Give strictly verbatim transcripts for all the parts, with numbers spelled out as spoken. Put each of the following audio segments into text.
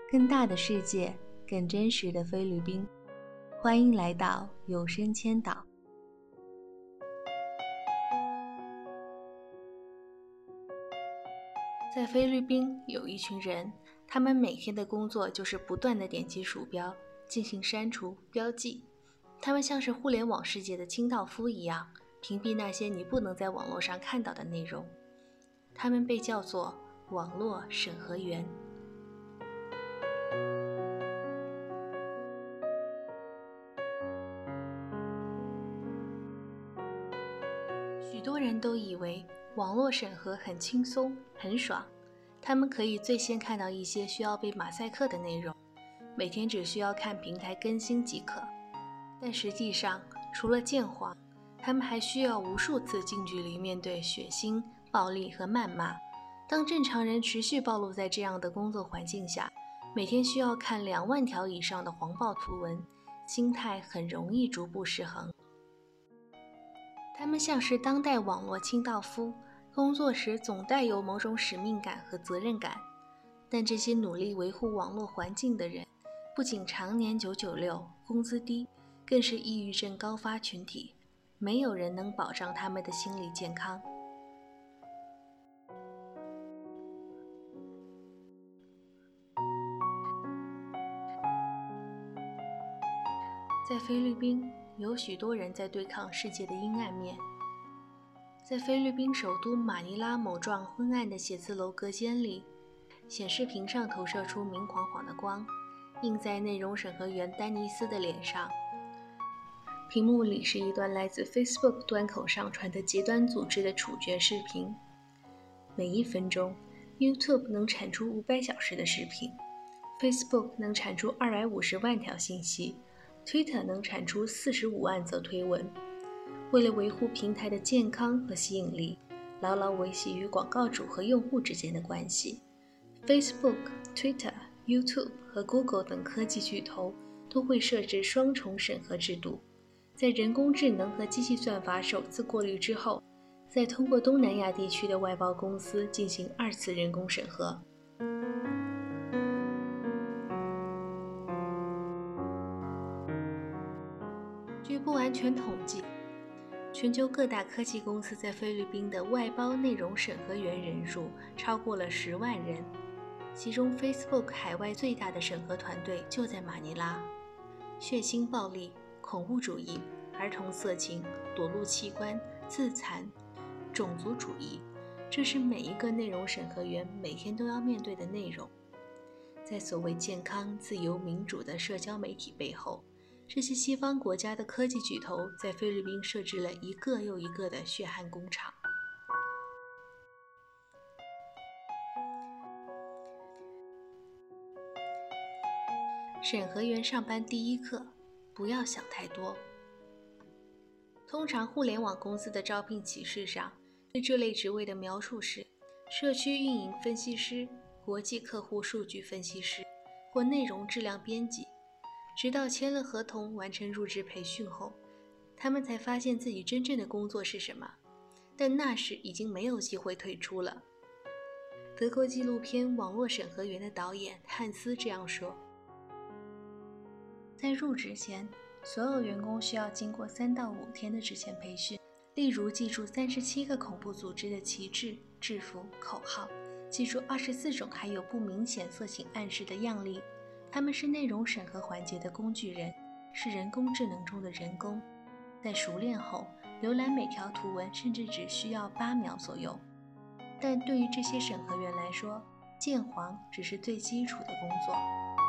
更大的世界，更真实的菲律宾。欢迎来到有声千岛。在菲律宾有一群人，他们每天的工作就是不断地点击鼠标，进行删除、标记。他们像是互联网世界的清道夫一样，屏蔽那些你不能在网络上看到的内容。他们被叫做网络审核员。许多人都以为网络审核很轻松、很爽，他们可以最先看到一些需要被马赛克的内容，每天只需要看平台更新即可。但实际上，除了见黄，他们还需要无数次近距离面对血腥、暴力和谩骂。当正常人持续暴露在这样的工作环境下，每天需要看两万条以上的黄暴图文，心态很容易逐步失衡。他们像是当代网络清道夫，工作时总带有某种使命感和责任感。但这些努力维护网络环境的人，不仅常年九九六，工资低，更是抑郁症高发群体，没有人能保障他们的心理健康。在菲律宾，有许多人在对抗世界的阴暗面。在菲律宾首都马尼拉某幢昏暗的写字楼隔间里，显示屏上投射出明晃晃的光，映在内容审核员丹尼斯的脸上。屏幕里是一段来自 Facebook 端口上传的极端组织的处决视频。每一分钟 YouTube 能产出五百小时的视频， Facebook 能产出二百五十万条信息， Twitter 能产出四十五万则推文。为了维护平台的健康和吸引力，牢牢维系与广告主和用户之间的关系， Facebook、Twitter、YouTube 和 Google 等科技巨头都会设置双重审核制度，在人工智能和机器算法首次过滤之后，再通过东南亚地区的外包公司进行二次人工审核。据不完全统计，全球各大科技公司在菲律宾的外包内容审核员人数超过了十万人，其中 Facebook 海外最大的审核团队就在马尼拉。血腥暴力、恐怖主义、儿童色情、裸露器官、自残、种族主义，这是每一个内容审核员每天都要面对的内容。在所谓健康、自由、民主的社交媒体背后，这些西方国家的科技巨头在菲律宾设置了一个又一个的血汗工厂。审核员上班第一课，不要想太多。通常互联网公司的招聘启事上，对这类职位的描述是社区运营分析师、国际客户数据分析师或内容质量编辑。直到签了合同，完成入职培训后，他们才发现自己真正的工作是什么，但那时已经没有机会退出了。德国纪录片《网络审核员》的导演汉斯这样说：在入职前，所有员工需要经过三到五天的之前培训，例如记住三十七个恐怖组织的旗帜、制服、口号，记住二十四种含有不明显色情暗示的样例。他们是内容审核环节的工具人，是人工智能中的人工。在熟练后，浏览每条图文甚至只需要八秒左右。但对于这些审核员来说，见黄只是最基础的工作。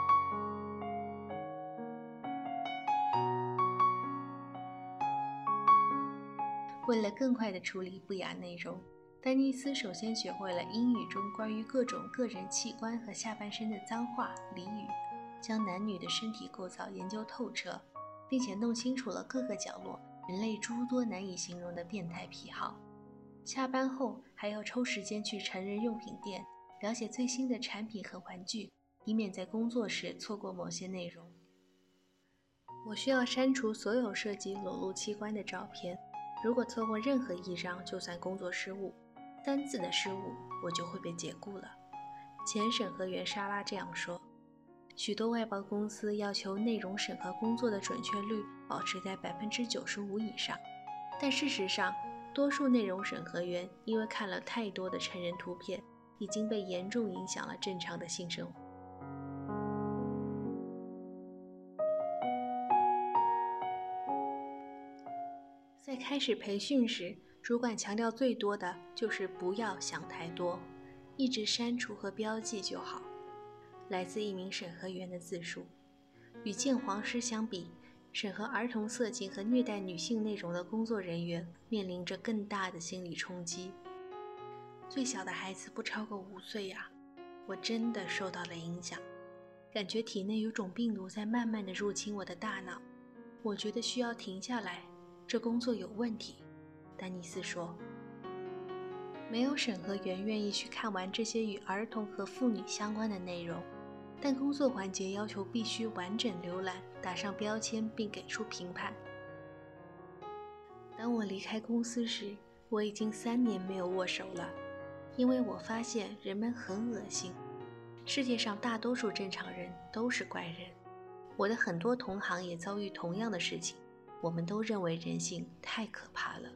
为了更快地处理不雅内容，丹尼斯首先学会了英语中关于各种个人器官和下半身的脏话俚语，将男女的身体构造研究透彻，并且弄清楚了各个角落人类诸多难以形容的变态癖好。下班后还要抽时间去成人用品店，了解最新的产品和玩具，以免在工作时错过某些内容。我需要删除所有涉及裸露器官的照片，如果错过任何一张就算工作失误，单字的失误我就会被解雇了。前审核员莎拉这样说。 许多外包公司要求内容审核工作的准确率保持在 百分之九十五 以上，但事实上，多数内容审核员因为看了太多的成人图片，已经被严重影响了正常的性生活。在开始培训时，主管强调最多的就是不要想太多，一直删除和标记就好。来自一名审核员的自述。与鉴黄师相比，审核儿童色情和虐待女性内容的工作人员面临着更大的心理冲击。最小的孩子不超过五岁呀、啊，我真的受到了影响，感觉体内有种病毒在慢慢地入侵我的大脑，我觉得需要停下来，这工作有问题。丹尼斯说，没有审核员愿意去看完这些与儿童和妇女相关的内容，但工作环节要求必须完整浏览，打上标签并给出评判。当我离开公司时，我已经三年没有握手了，因为我发现人们很恶心。世界上大多数正常人都是怪人，我的很多同行也遭遇同样的事情，我们都认为人性太可怕了。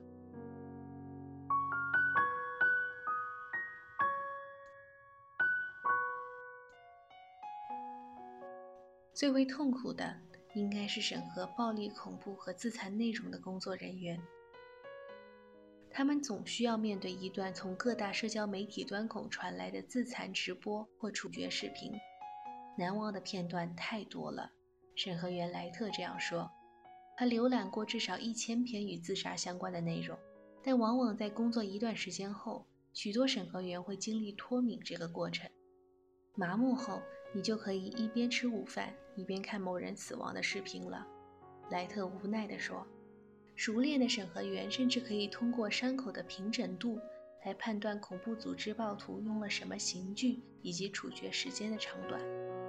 最为痛苦的应该是审核暴力、恐怖和自残内容的工作人员，他们总需要面对一段从各大社交媒体端口传来的自残直播或处决视频，难忘的片段太多了。审核员莱特这样说，他浏览过至少一千篇与自杀相关的内容，但往往在工作一段时间后，许多审核员会经历脱敏这个过程。麻木后，你就可以一边吃午饭，一边看某人死亡的视频了。莱特无奈地说，熟练的审核员甚至可以通过伤口的平整度来判断恐怖组织暴徒用了什么刑具以及处决时间的长短。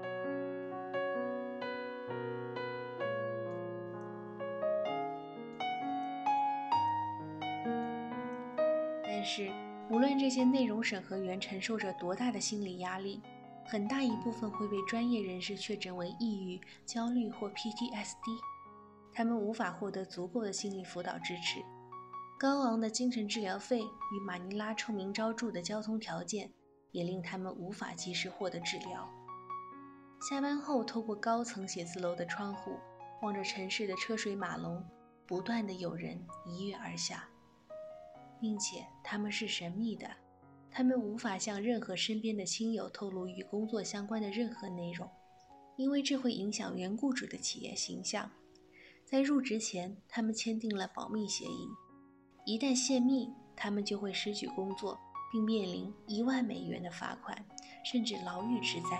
但是，无论这些内容审核员承受着多大的心理压力，很大一部分会被专业人士确诊为抑郁、焦虑或 P T S D， 他们无法获得足够的心理辅导支持。高昂的精神治疗费与马尼拉臭名昭著的交通条件也令他们无法及时获得治疗。下班后，透过高层写字楼的窗户，望着城市的车水马龙，不断的有人一跃而下，并且他们是神秘的。他们无法向任何身边的亲友透露与工作相关的任何内容，因为这会影响原雇主的企业形象。在入职前，他们签订了保密协议，一旦泄密，他们就会失去工作，并面临一万美元的罚款，甚至牢狱之灾。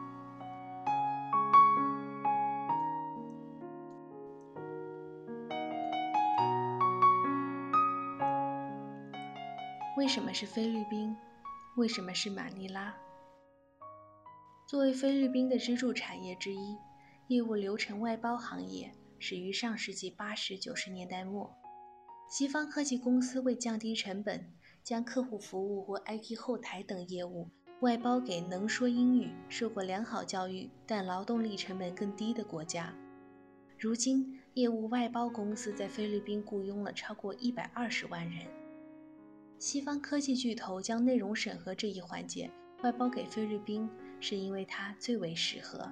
为什么是菲律宾？为什么是马尼拉？作为菲律宾的支柱产业之一，业务流程外包行业始于上世纪八十、九十年代末。西方科技公司为降低成本，将客户服务或 I T 后台等业务外包给能说英语、受过良好教育但劳动力成本更低的国家。如今，业务外包公司在菲律宾雇佣了超过一百二十万人。西方科技巨头将内容审核这一环节外包给菲律宾，是因为它最为适合。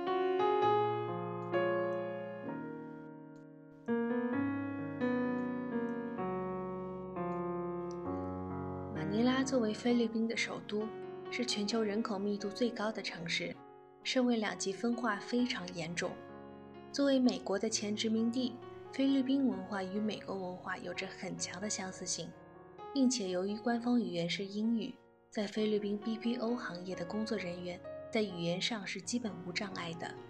马尼拉作为菲律宾的首都，是全球人口密度最高的城市，社会两极分化非常严重。作为美国的前殖民地，菲律宾文化与美国文化有着很强的相似性，并且由于官方语言是英语，在菲律宾 B P O 行业的工作人员在语言上是基本无障碍的。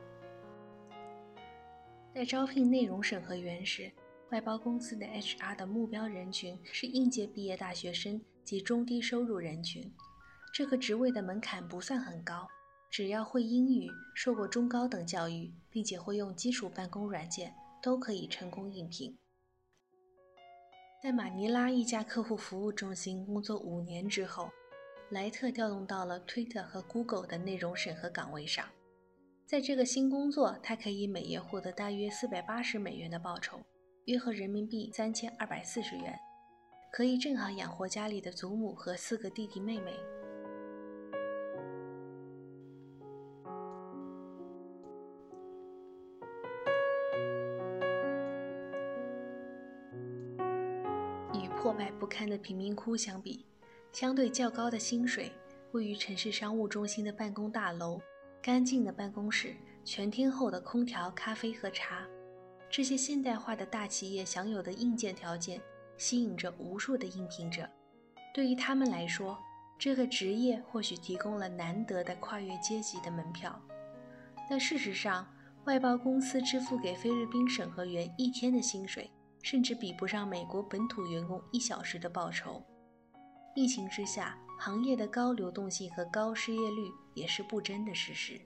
在招聘内容审核员时，外包公司的 H R 的目标人群是应届毕业大学生及中低收入人群。这个职位的门槛不算很高，只要会英语、受过中高等教育，并且会用基础办公软件，都可以成功应聘。在马尼拉一家客户服务中心工作五年之后，莱特调动到了 Twitter 和 Google 的内容审核岗位上。 在这个新工作，他可以每月获得大约四百八十美元的报酬，约合人民币三千二百四十元，可以正好养活家里的祖母和四个弟弟妹妹。与破败不堪的贫民窟相比，相对较高的薪水，位于城市商务中心的办公大楼，干净的办公室，全天候的空调、咖啡和茶，这些现代化的大企业享有的硬件条件，吸引着无数的应聘者。对于他们来说，这个职业或许提供了难得的跨越阶级的门票。但事实上，外包公司支付给菲律宾审核员一天的薪水，甚至比不上美国本土员工一小时的报酬。疫情之下，行业的高流动性和高失业率也是不争的事实。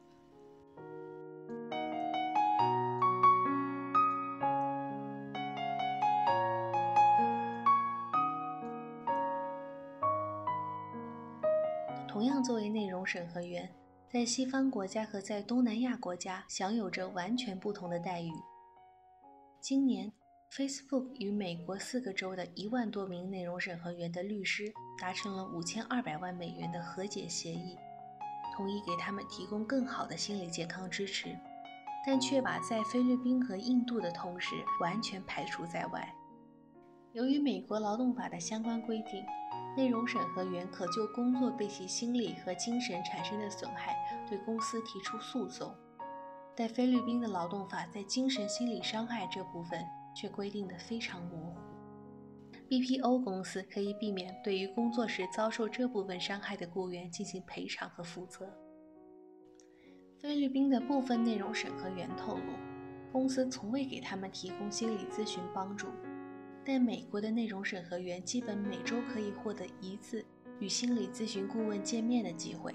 同样作为内容审核员，在西方国家和在东南亚国家享有着完全不同的待遇。今年 Facebook 与美国四个州的一万多名内容审核员的律师达成了五千二百万美元的和解协议，同意给他们提供更好的心理健康支持，但却把在菲律宾和印度的同事完全排除在外。由于美国劳动法的相关规定，内容审核员可就工作对其心理和精神产生的损害对公司提出诉讼，但菲律宾的劳动法在精神心理伤害这部分却规定得非常模糊。B P O 公司可以避免对于工作时遭受这部分伤害的雇员进行赔偿和负责。菲律宾的部分内容审核员透露，公司从未给他们提供心理咨询帮助，但美国的内容审核员基本每周可以获得一次与心理咨询顾问见面的机会。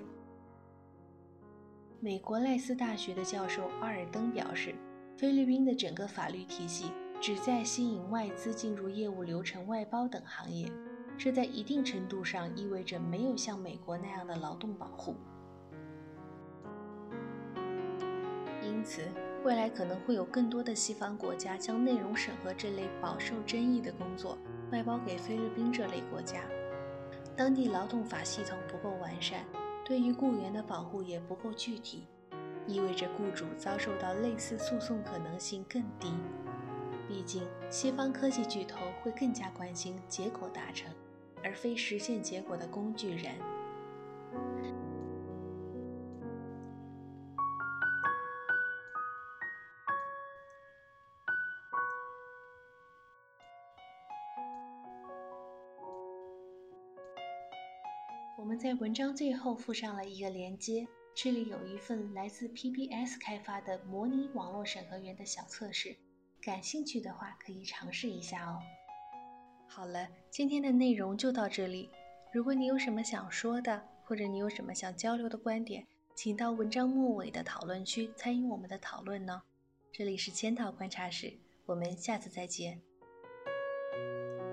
美国赖斯大学的教授阿尔登表示，菲律宾的整个法律体系旨在吸引外资进入业务流程外包等行业，这在一定程度上意味着没有像美国那样的劳动保护。因此，未来可能会有更多的西方国家将内容审核这类饱受争议的工作外包给菲律宾这类国家。当地劳动法系统不够完善，对于雇员的保护也不够具体，意味着雇主遭受到类似诉讼可能性更低。毕竟，西方科技巨头会更加关心结果达成，而非实现结果的工具人。我们在文章最后附上了一个连接，这里有一份来自 P B S 开发的模拟网络审核员的小测试，感兴趣的话可以尝试一下哦。好了，今天的内容就到这里。如果你有什么想说的，或者你有什么想交流的观点，请到文章末尾的讨论区参与我们的讨论呢。这里是千岛观察室，我们下次再见。